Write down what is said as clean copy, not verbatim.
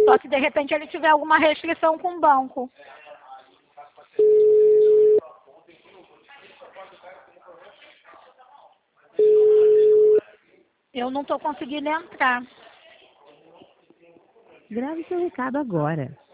Só se de repente ele tiver alguma restrição com o banco. Eu não estou conseguindo entrar. Grave seu recado agora.